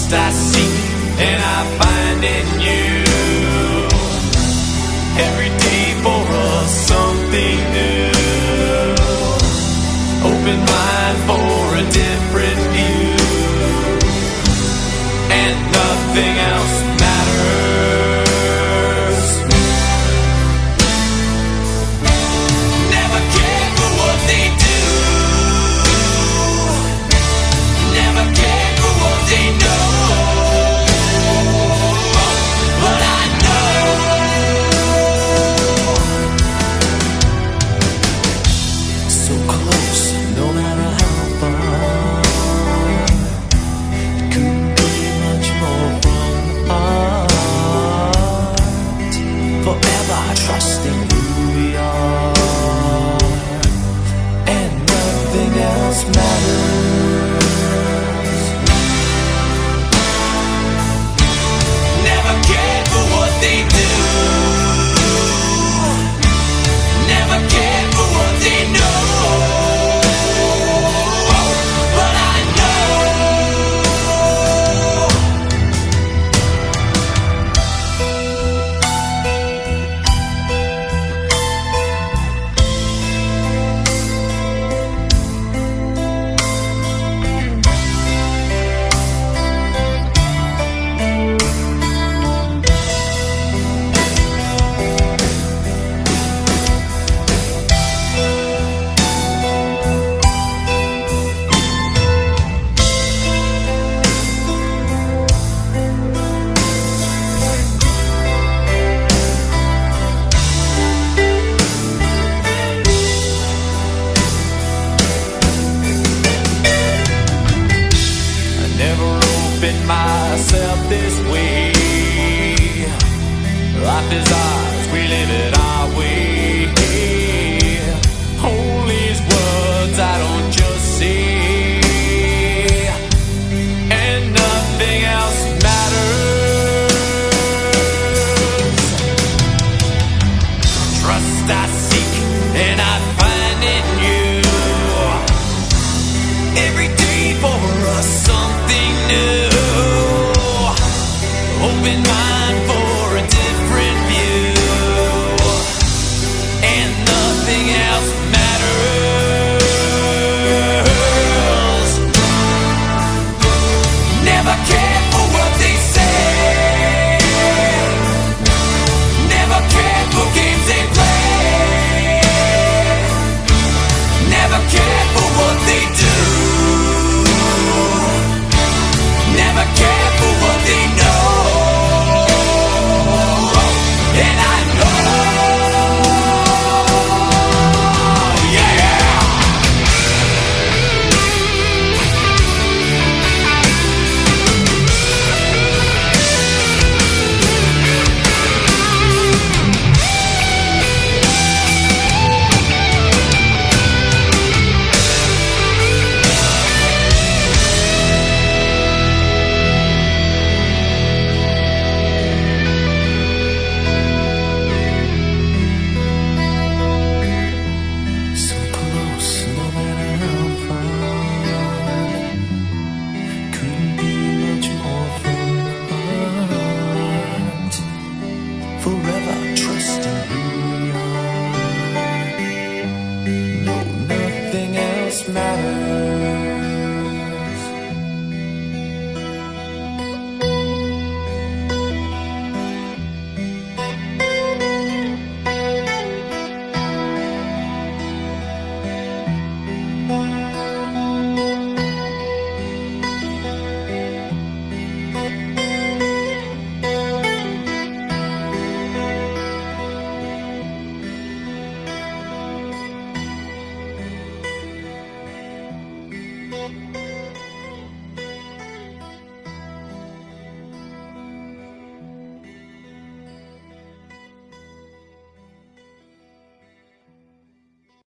lost I seek, and I find in you. Every day for us something new. Open mind for a different view, and nothing else matters. Never care for what they do. Never care for what they know. But I know so close, no matter how far. It couldn't be much more from the heart. Forever trusting who we are, and nothing else matters. Never cared for what they do. Never cared for what they know. But I know I never opened myself this way. Life is ours, we live it our way.